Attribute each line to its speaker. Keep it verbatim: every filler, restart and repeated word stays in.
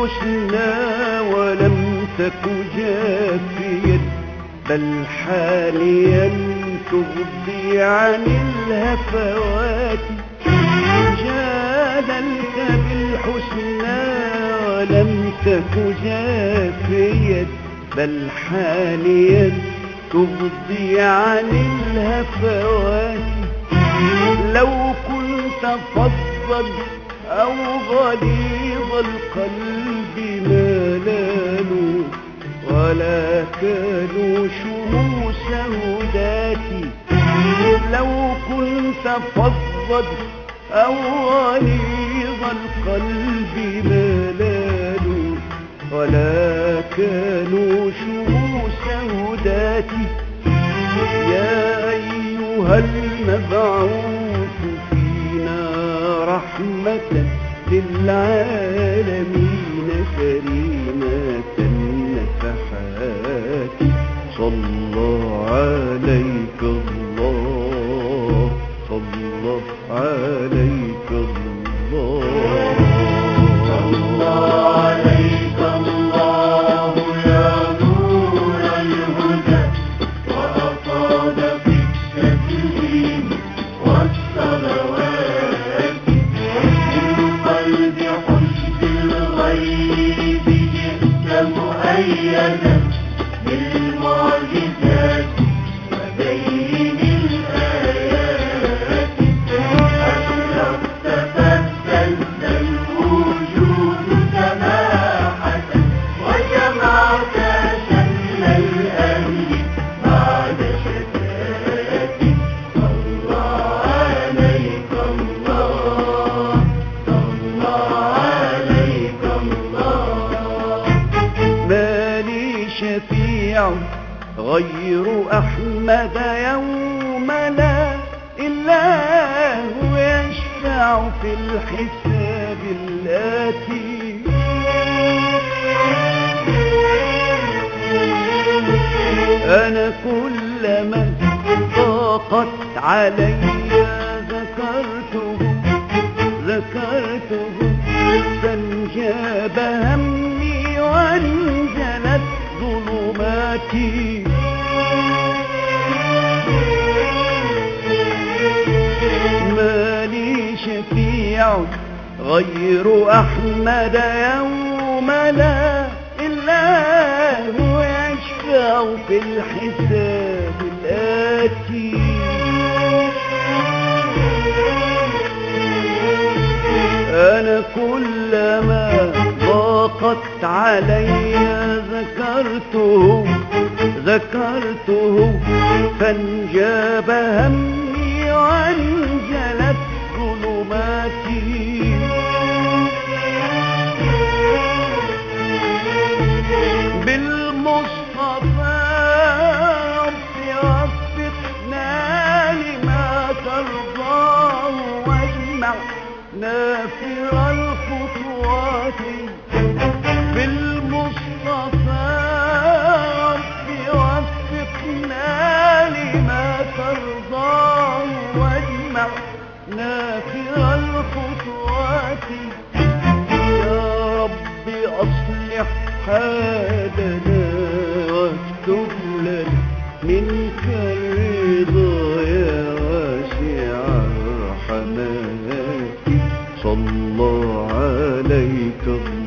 Speaker 1: بالحسنى ولم تك جافيا بل حاليا تغضي عن الهفوات. جادلت بالحسنى ولم تك جافيا بل حاليا تغضي عن الهفوات. لو كنت فظا أو غليظ القلب ما لالوا ولا كانوا شموس هداتي. لو كنت فظا أو غليظ القلب ما لالوا ولا كانوا شموس هداتي. يا أيها المبعوث فينا رحمة للعالمين كريمة النفحات. صلى عليك الله صلى عليك الله
Speaker 2: صلى عليك الله يا نور الهدى وأفاض في التسليم والصلوات. من قلب حسن الغيب جئت مؤيدا بالمعجزات وبين الآيات. أشرقت فابتز الوجود سماحة وجمعت شمل الأهل بعد شتات. صلى عليك الله صلى عليك الله.
Speaker 1: ما لي شفيع غير أحمد يوم لا إله يشفع في الحساب الآتي. أنا كلما ضاقت علي ذكرته ذكرته فانجاب همي وانجلت ظلماتي. ما لي شفيع غير أحمد يوم لا إله يشفع في الحساب الآتي. أنا كلما ضاقت علي ذكرته ذكرته فانجاب همي وانجلت ظلماتي. بالمصطفى رب وفقنا لما ترضاه واجمع نافر الخطوات. بالمصطفى رب وفقنا لما ترضاه واجمع نافر الخطوات. يا رب أصلح حالنا واكتب لنا منك الرضا يا واسع الرحمات. صلى عليك الله